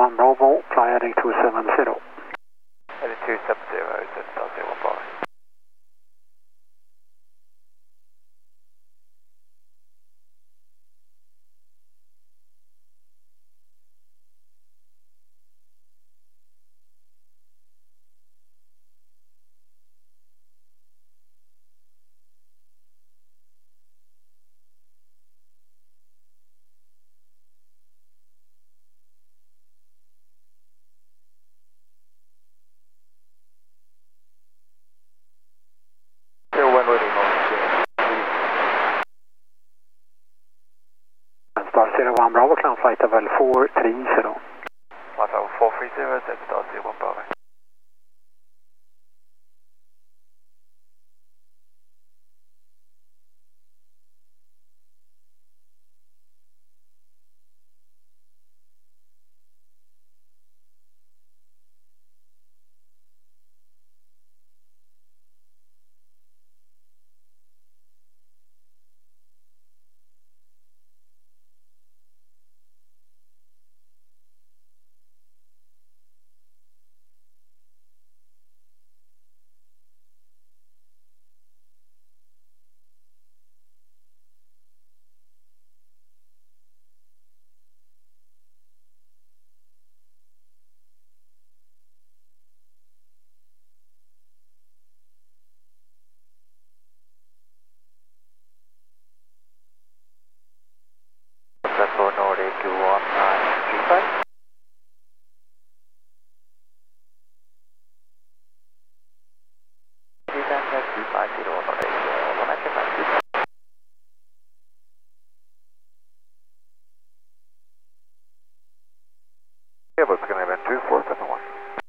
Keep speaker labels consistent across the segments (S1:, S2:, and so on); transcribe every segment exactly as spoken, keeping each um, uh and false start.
S1: one Bravo, fly heading two seven zero.
S2: Heading two seven zero, seven Star zero one Bravo.
S1: Star zero one Bravo, climb flight level four three zero.
S2: Flight level four three zero, Z Star zero one Bravo. Four Nordic one nine three five. two five zero Nordic one nine three five. Yeah, but it's going to have two four seven one.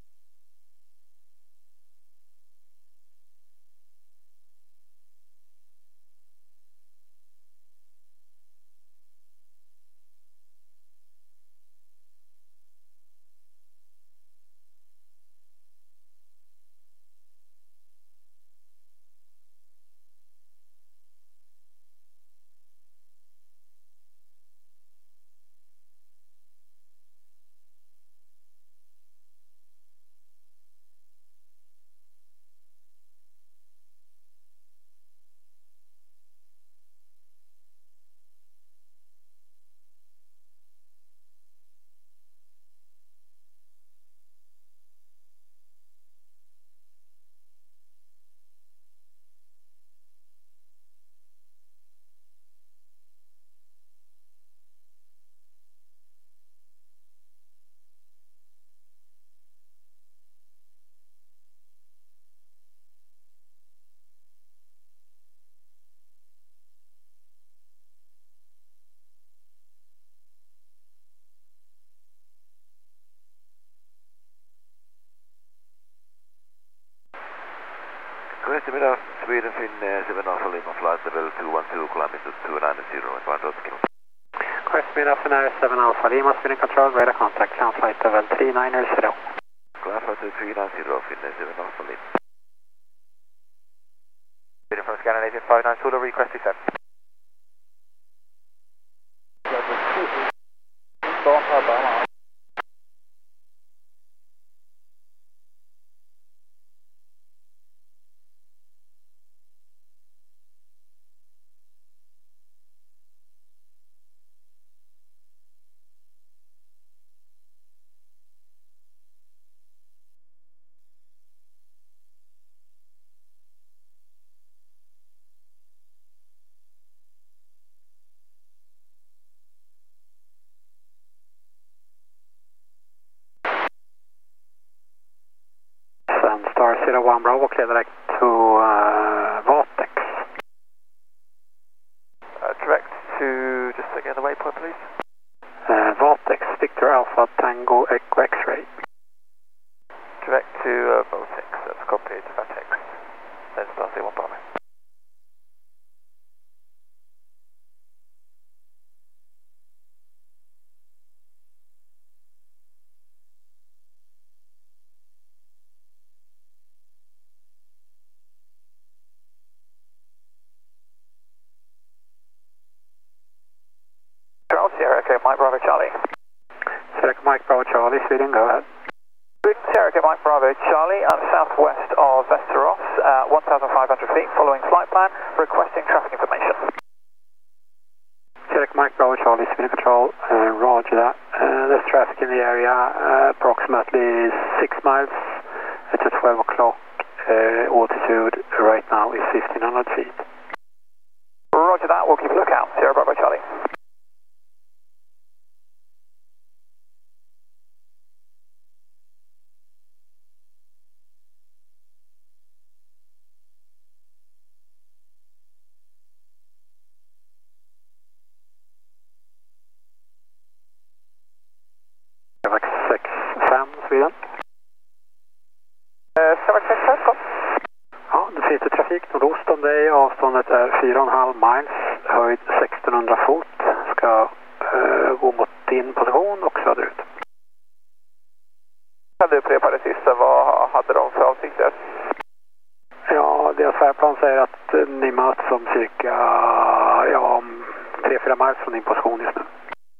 S2: Goedemiddag, Sweden Finnair seven Alpha Lima flight level two one two kilometers two nine zero and one dot kilo.
S1: Goedemiddag, Finnair seven Alpha Lima, Sweden control, radar contact, climb flight level three nine zero.
S2: Climb flight level three nine zero, Finnair seven Alpha Lima. Sweden from Scandinavian five nine Zulu, request descent.
S1: Star zero one Bravo, clear direct to uh, Vortex.
S2: Uh, direct to, just again the waypoint please.
S1: Uh, Vortex, Victor Alpha Tango Echo X-ray.
S2: Direct to uh, Vortex, that's copied, Vortex. Then Star zero one Bravo.
S1: Charles Sierra, okay, Mike Bravo Charlie. Sierra Mike Bravo Charlie, Sweden, go ahead.
S3: Sierra Mike Bravo Charlie, I'm southwest of Västerås, uh, one thousand five hundred feet, following flight plan, requesting traffic information.
S1: Sierra Mike Bravo Charlie, Sweden Control, uh, roger that. Uh, there's traffic in the area, uh, approximately six miles. It's at twelve o'clock. Uh, altitude right now is fifteen hundred feet.
S3: Roger that, we'll keep a lookout. Sierra Bravo Charlie.
S1: sex fem, Sweden.
S3: Uh, seven six five, kom.
S1: Ja, det finns det trafik nordost om dig. Avståndet är fyra komma fem miles, höjd sextonhundra fot. Ska uh, gå mot din position och söderut.
S3: Kan du upprepa det sista? Vad hade de för avsikter?
S1: Ja, deras färdplan säger att uh, ni möts om cirka ja, tre fyra miles från din position just nu.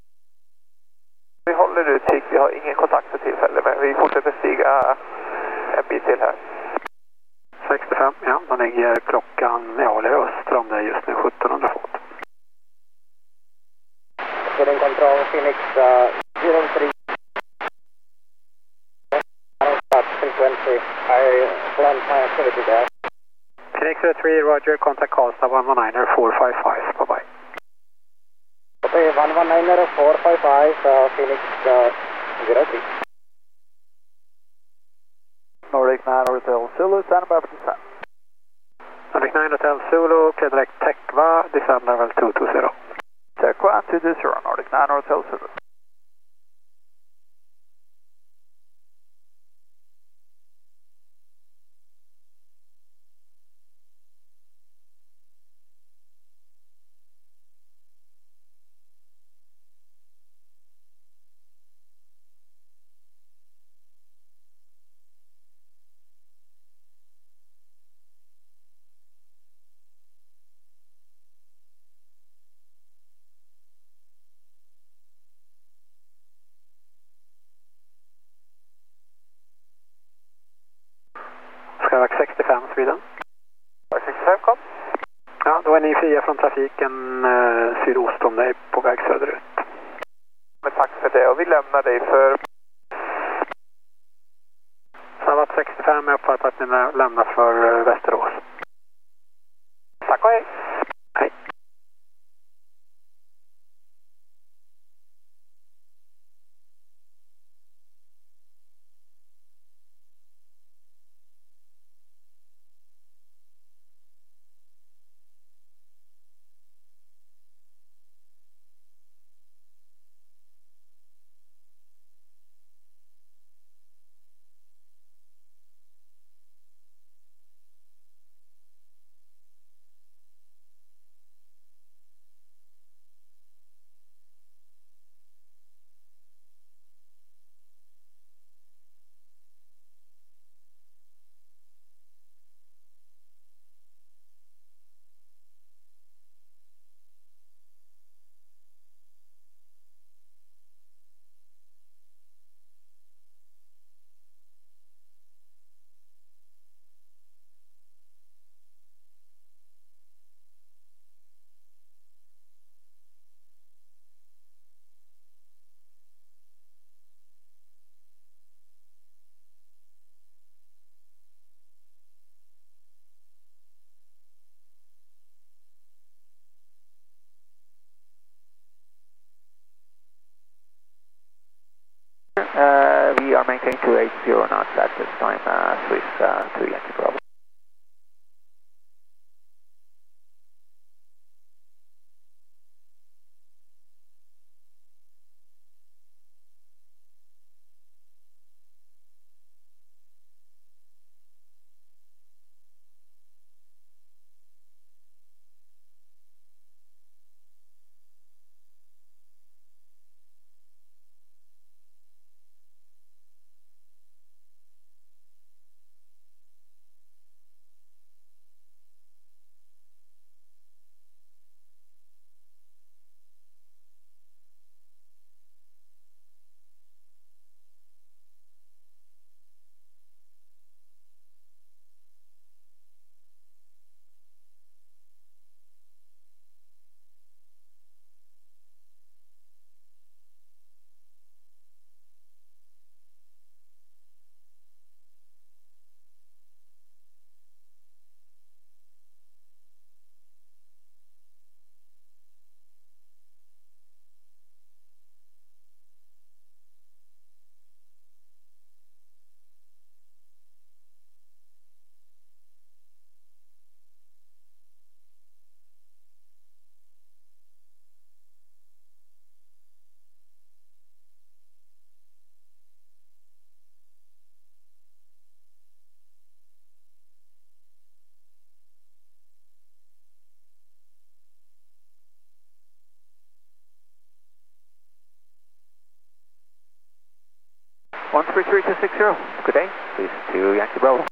S3: Vi håller utkik, vi har ingen kontakt för tillfället, men vi fortsätter stiga en bit till här.
S1: sextiofem, ja, då ligger klockan, ja, eller öster om dig just nu, sjuttonhundra fot.
S4: Sweden Control, Phoenix uh, zero three. Start frequency, I plan my activity there.
S1: Phoenix zero three, roger, contact Karlstad one one nine four five five, bye-bye.
S4: Okay, one one nine four five five, uh, Phoenix uh, zero three.
S3: Nordic nine Hotel Zulu, stand by for descent.
S1: Nordic nine Hotel Zulu, clear direct Tekva, descend level two two zero.
S3: Tekva two two zero, Nordic nine Hotel Zulu.
S1: Skyvax sextiofem, Sweden.
S3: sextiofem, kom.
S1: Ja, då är ni fria från trafiken eh, sydost om dig på väg söderut.
S3: Men tack för det, och vi lämnar dig för...
S1: Skyvax sextiofem, jag uppfattar att ni lämnar för eh, Västerås.
S3: Tack och hej.
S1: Hej.
S3: Uh, we are maintaining two eight zero knots at this time, uh, Swiss uh, two Yankee Bravo. one three three two six zero. Good day. Please to Yankee Bravo.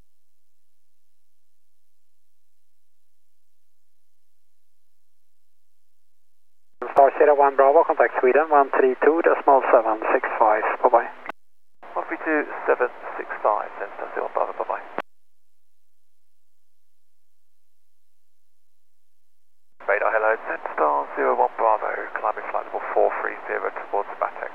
S1: Star zero one Bravo, contact Sweden one three two decimal seven six five. Bye bye.
S2: one three two seven six five, Senstar zero one Bravo, bye bye. Radar hello, Senstar zero one Bravo, climbing flight level four three zero towards Batex.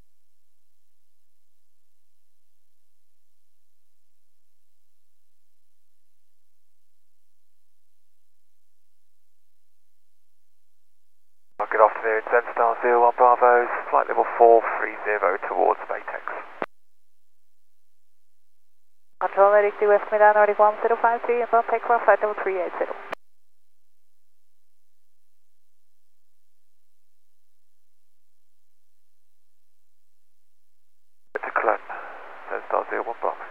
S2: Good afternoon, Senstar zero one Bravo, flight level four three zero towards Batex.
S5: Control riktig god eftermiddag, Nordic one zero five three, inbound takeoff flight level three eight zero.
S2: To Cologne, Senstar zero one Bravo.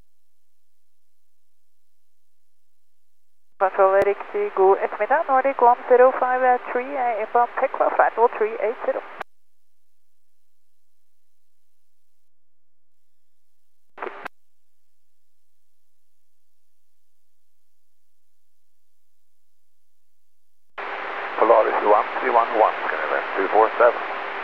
S5: Control riktig god eftermiddag, Nordic one zero five three, inbound takeoff flight level three eight zero.
S2: Polaris one three one one, Skyline two four seven.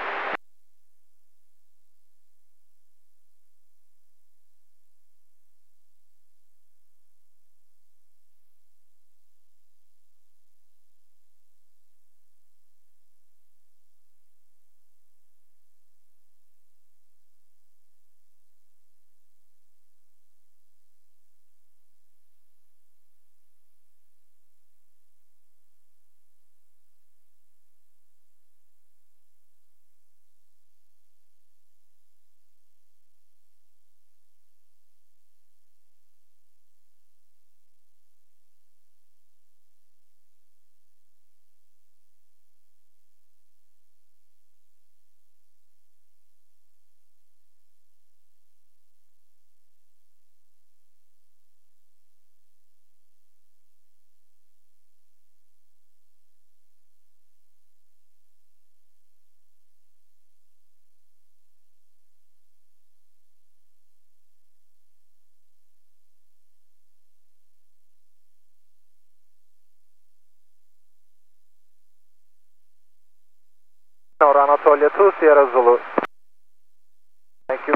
S3: Anatolia two Sierra Zulu. Thank you.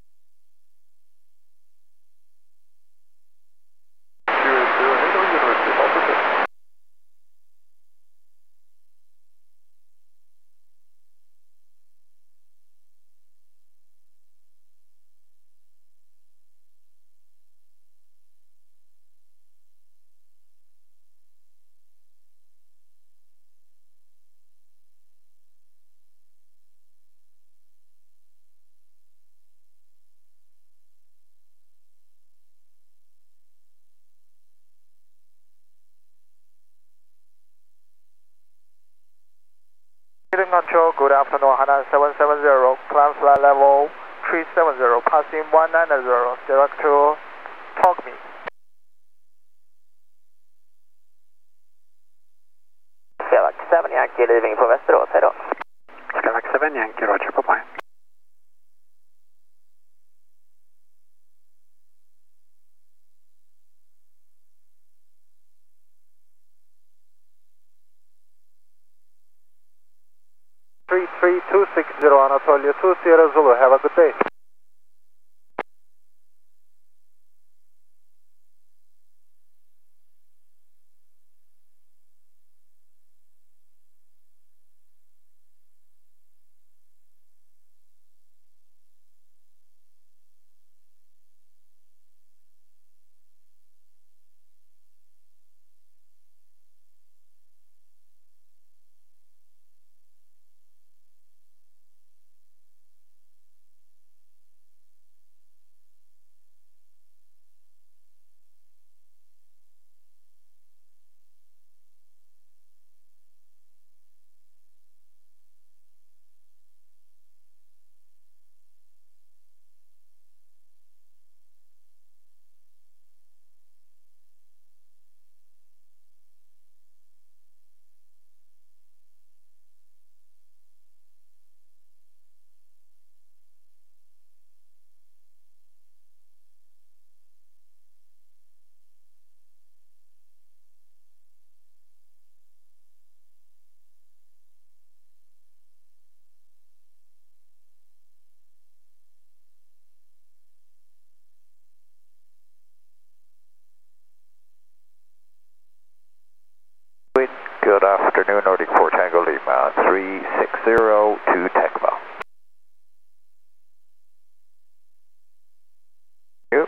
S3: Control, good afternoon, Hana seven seven zero, climb flight level three seven zero, passing one nine zero, direct to Talk Me.
S6: Skywak seven Yankee leaving på Västerås, hejdå.
S1: Skywak seven Yankee, Roger, bye bye.
S3: three three two six zero, Anatolia two Sierra Zulu, have a good day. Good afternoon, Nordic four Tango Lima, three six zero to Tecmo. Yep.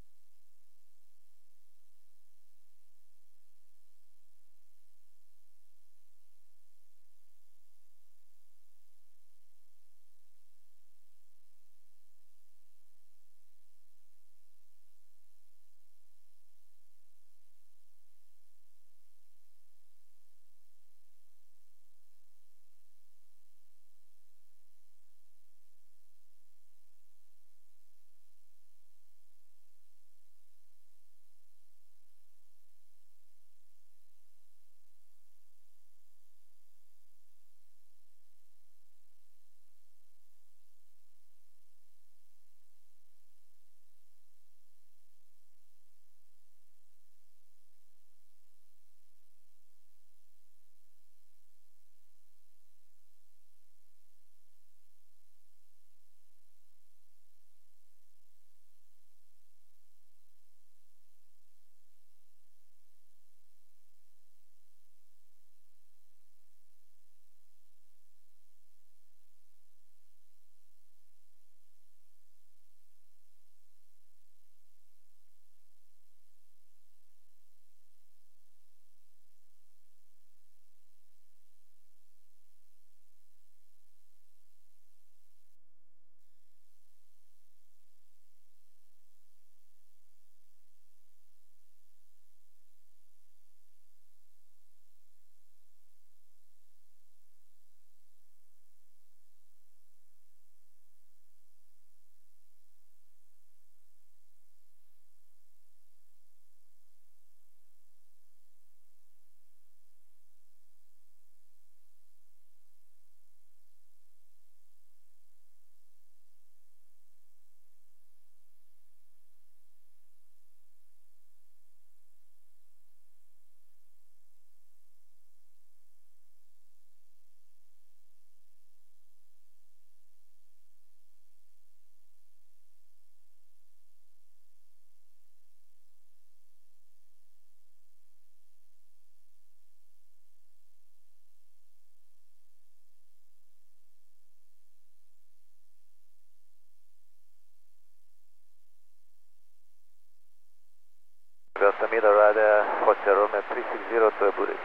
S2: Delta Miller Ride four zero med three six zero to Abu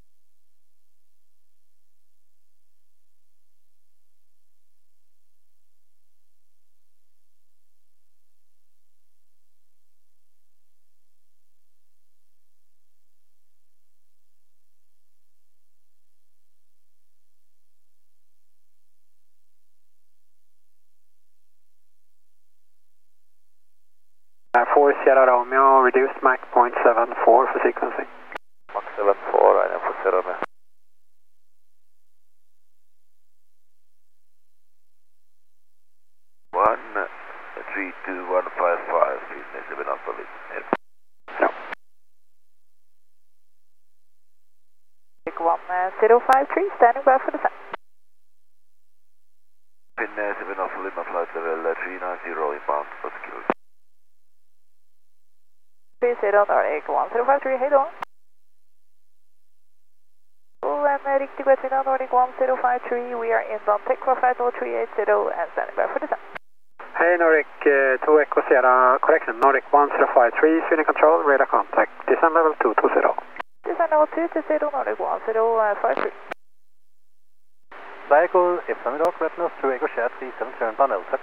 S1: four Sierra Romeo, reduced Mach point seven four for sequencing.
S2: Mach seven four, I am four zero med. one three two one five five, business seven Alpha Lima.
S1: No.
S5: Take one zero five three, standing by for descent.
S2: Pin uh, seven Alpha Lima, flight level uh, three nine zero, inbound, four kilos.
S5: three zero Nordic one zero five three, hej då. Och en riktig god eftermiddag, Nordic one zero five three, we are inbound Tecmo flight level three eight zero and standing by for descent.
S1: Hey Nordic uh, two Echo Sierra, correction, Nordic one zero five three, Sweden control, radar contact, descent level two two zero.
S5: Descent level two two zero, Nordic one zero five three.
S7: Vehicle, eftermiddag, correctness, two Echo Sierra three seven seven, panel, tack.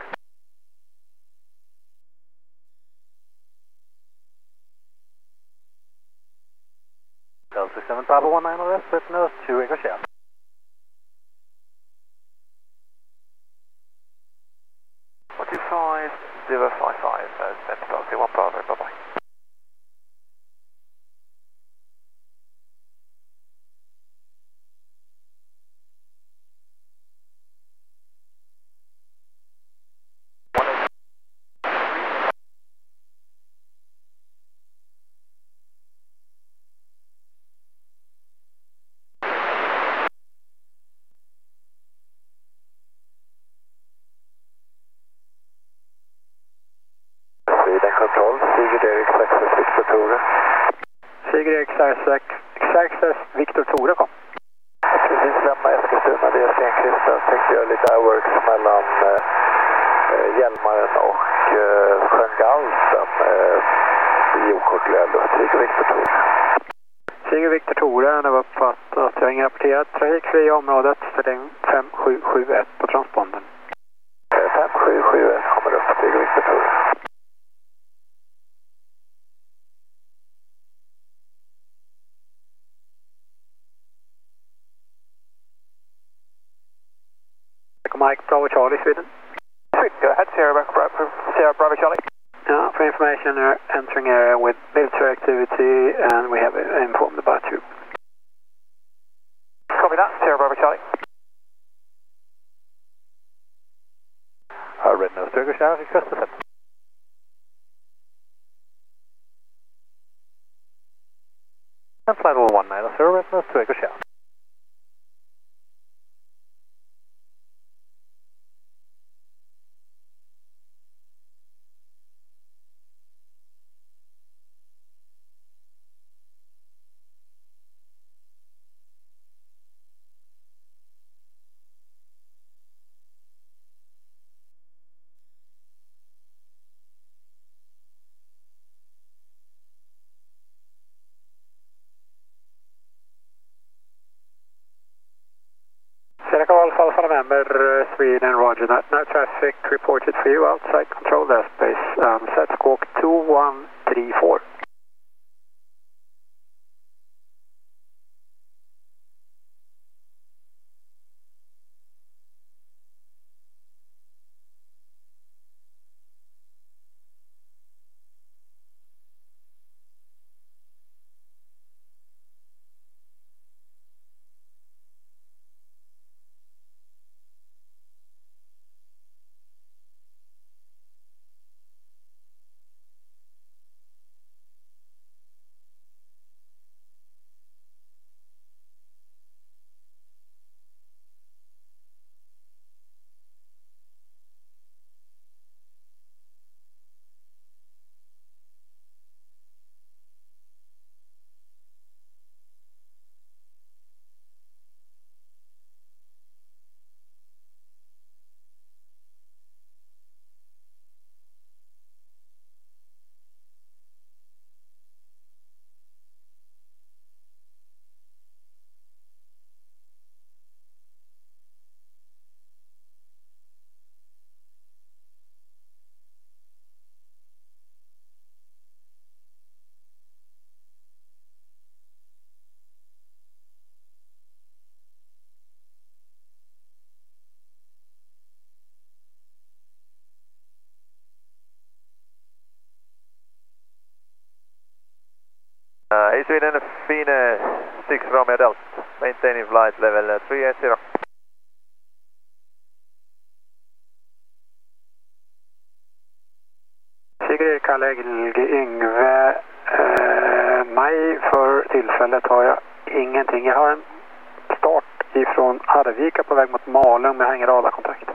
S7: Delta seven Papa one nine R F, correctness, two Echo Sierra.
S2: one two five zero five five, uh, Centre Park, one Bravo, bye bye. Control, Sigurd Erik Access Victor Tore.
S1: Sigurd Erik Access Victor Tore kom.
S3: Stenqvist, tänkte göra lite airworks mellan eh, Hjälmaren och eh, sjön Galsen eh, i okontrollerad luft. Sigge Victor Tor.
S1: Sigge Victor Tore, nu har uppfattat att jag har ingen rapporterat trafikfri i området, ställning fem sju sju ett på transpondern.
S3: fem sju sju ett kommer upp, Sigge Victor Tore.
S1: Mike Bravo Charlie, Sweden.
S3: Go ahead, Sierra, Sierra Bravo Charlie.
S1: Yeah, for information, we're entering area with military activity and we have informed about you.
S3: Copy that, Sierra Bravo Charlie.
S7: Uh, red nose to Echo Sierra, request to set. And flight level one nine zero, red nose to Echo Sierra.
S1: Sierra Golf Alpha November, Sweden, roger that. No traffic reported for you outside controlled airspace. Um, set squawk two one three four.
S3: Uh, East Sweden, Fine six Romeo Delta, maintaining flight level uh, three eighty.
S1: Sigrid Kalle Yngve, eh, mig för tillfället har jag ingenting. Jag har en start ifrån Arvika på väg mot Malung med hänger radarkontakt.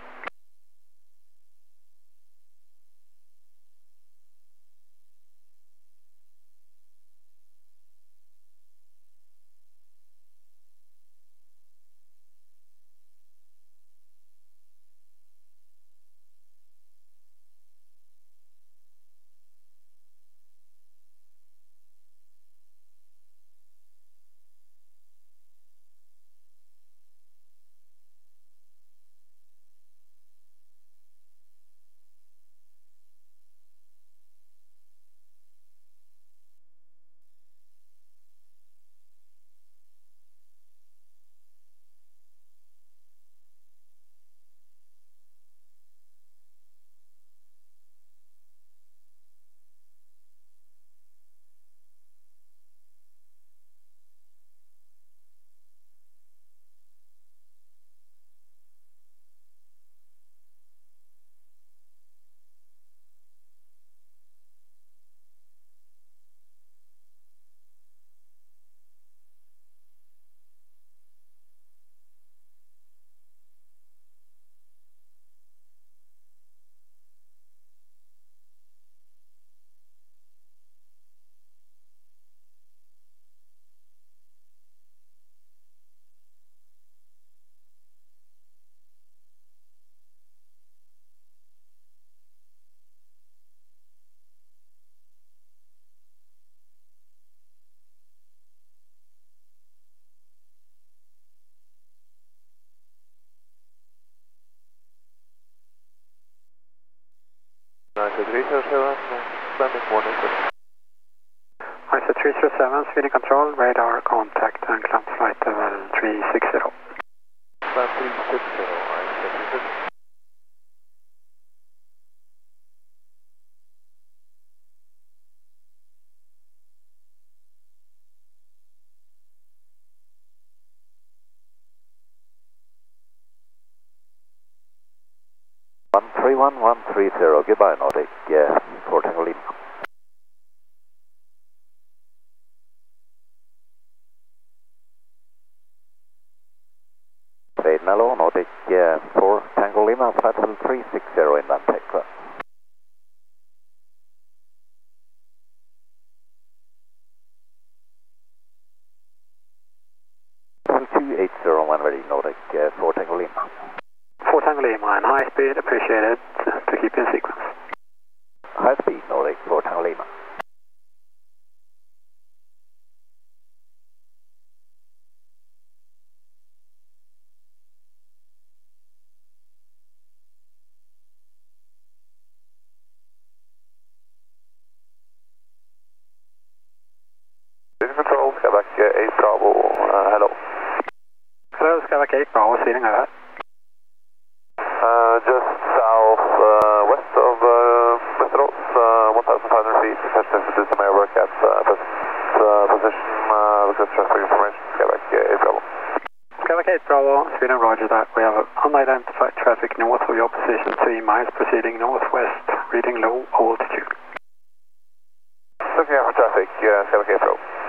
S2: three zero seven, landing warning.
S1: I S A three zero seven, speeding control, radar contact and climb flight level three six zero.
S2: Climb three six zero, I S A three six zero.
S8: one three one one three zero, goodbye Nordic, uh, Fort Tango Lima. Fade Mellow, Nordic, uh, Fort Tango Lima, flight level three six zero in Vantec. Level two eight zero one ready, Nordic, uh, Fort Tango Lima.
S1: Fort Tango Lima and high speed, appreciated to keep in sequence.
S8: High speed, Nordic, Fort Tango Lima.
S3: Speeding control, Quebec eight Bravo, uh, hello.
S1: Hello, Quebec eight Bravo, speeding over.
S3: Uh, just south uh, west of uh, Västerås, uh, one thousand five hundred feet. Attention to do some air work at uh, present uh, position uh, because traffic information. Quebec eight Bravo.
S1: Quebec eight Bravo, Sweden, roger that. We have unidentified traffic north of your position, three miles proceeding northwest, reading low altitude.
S3: Looking out for traffic, uh, Quebec eight Bravo.